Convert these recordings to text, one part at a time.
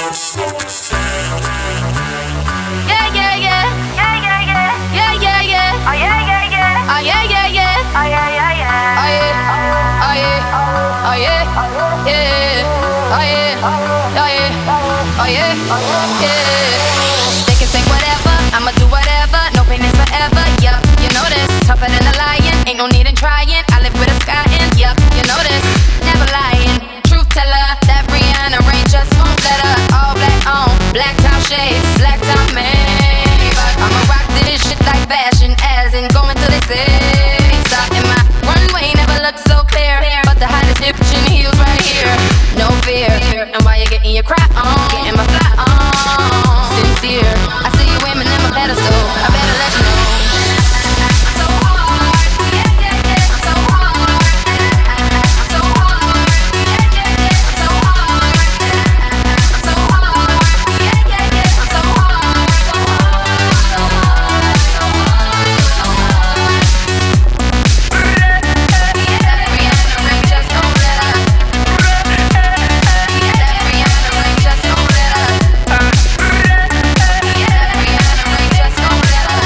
Yeah, yeah, yeah. Yeah, yeah, yeah. Yeah, yeah, yeah. Oh, yeah, yeah, yeah. Oh, yeah, yeah, yeah. Oh, yeah, yeah, yeah. Oh, yeah. Oh, yeah. Oh, yeah. Yeah. Oh, yeah. Oh, yeah. Oh, yeah. Yeah. They can say whatever, I'ma do whatever. No pain is forever, yup. You know this. Tougher than a lion, ain't no need in trying. I live with a sky in, yup. You know this. Never lying. Truth teller, that Rihanna rain just won't let her. All black on, black top shades, black top man. I'ma rock this shit like fashion, as in going till they say stop. And my runway never looked so clear, but the hottest Egyptian heels right here. No fear. And while you're getting your crap on, getting my fly on, sincere. I see you women in my pedestal, I better let you know. So hard, yeah, yeah, yeah. So hard, so hard, yeah, yeah, yeah. So hard, so hard, yeah, yeah, yeah. So hard, so hard, so hard, so hard, so hard. That Rihanna ring just don't let her. That Rihanna ring just don't let her. That Rihanna ring just don't let her.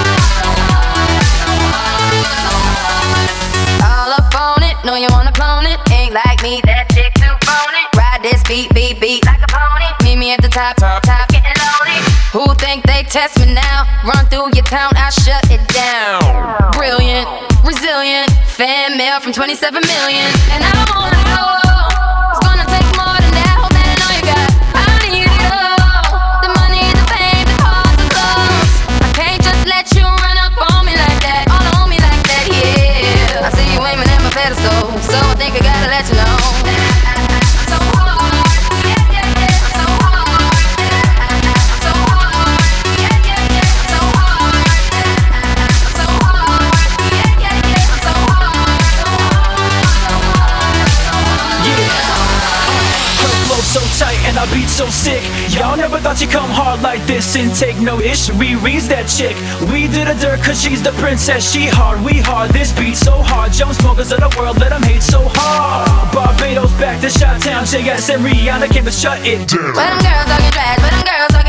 All up on it, know you wanna clone it. Ain't like me, that chick too phony. Ride this beat, beat, beat like a pony. Meet me at the top, getting lonely. Who think they test me now? Run through your town, I shut it down. Brilliant, resilient, fan mail from 27 million. And I wanna know, it's gonna take more than that. Hope that I know you got, I need it all. The money, the fame, the cars, the clothes. I can't just let you run up on me like that, all on me like that, yeah. I see you aiming at my pedestal, so I think I gotta let you know. So hard, yeah, yeah, yeah. So hard, so hard, yeah, yeah, yeah. So hard, so hard, yeah, yeah, yeah. So hard, so hard, so hard, so hard. Her flow so tight and I beat so sick. Y'all never thought she'd come hard like this and take no ish. Riri's that chick. We did a dirt cause she's the princess. She hard, we hard, this beat so hard. Jones smokers of the world, let them hate so hard. Barbados back to Chi-Town. JS and Rihanna came to shut it down. But them girls talking trash, but them girls talking